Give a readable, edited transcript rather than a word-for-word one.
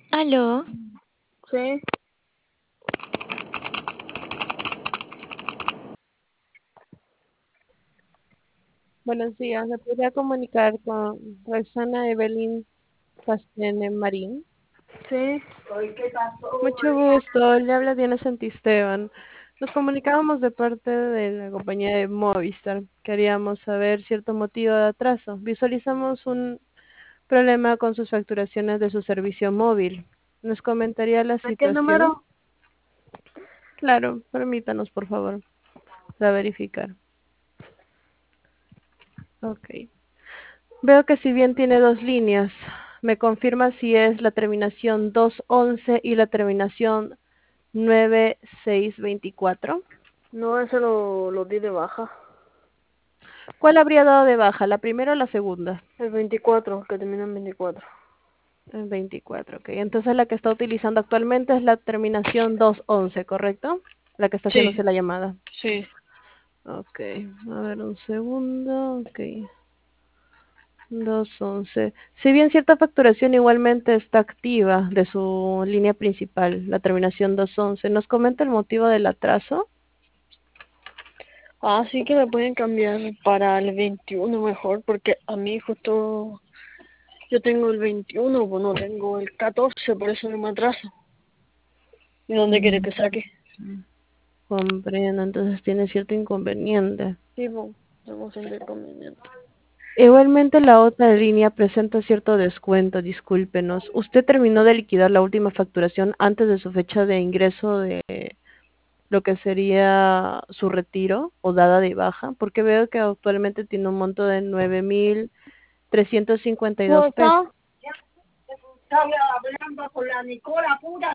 Aló, Sí, Buenos días, ¿me podría comunicar con Roxana Evelyn Castene Marín? sí. Mucho gusto, le habla Diana Santisteban. Nos comunicábamos de parte de la compañía de Movistar. Queríamos saber cierto motivo de atraso. Visualizamos un problema con sus facturaciones de su servicio móvil. ¿Nos comentaría la ¿A qué situación? número? Claro, permítanos, por favor, para verificar. Ok. Veo que si bien tiene dos líneas, me confirma si es la terminación 211 y la terminación 9624. No, ese lo di de baja. ¿Cuál habría dado de baja, la primera o la segunda? El 24, que termina en 24. El 24, ok. Entonces la que está utilizando actualmente es la terminación 211, ¿correcto? La que está Sí, haciéndose la llamada. sí. Ok, a ver un segundo, ok. 211. Si bien cierta facturación igualmente está activa de su línea principal, la terminación 211, ¿nos comenta el motivo del atraso? Ah, sí que me pueden cambiar para el 21 mejor, porque a mí justo yo tengo el 21, pues no tengo el 14, por eso no me atraso. ¿Y dónde quiere Mm, que saque? Comprendo, entonces tiene cierto inconveniente. Sí, pues, tenemos un inconveniente. Igualmente la otra línea presenta cierto descuento, discúlpenos. ¿Usted terminó de liquidar la última facturación antes de su fecha de ingreso de lo que sería su retiro o dada de baja? Porque veo que actualmente tiene un monto de 9.352 ¿Cómo pesos. está? Estaba hablando con la Nicola pura.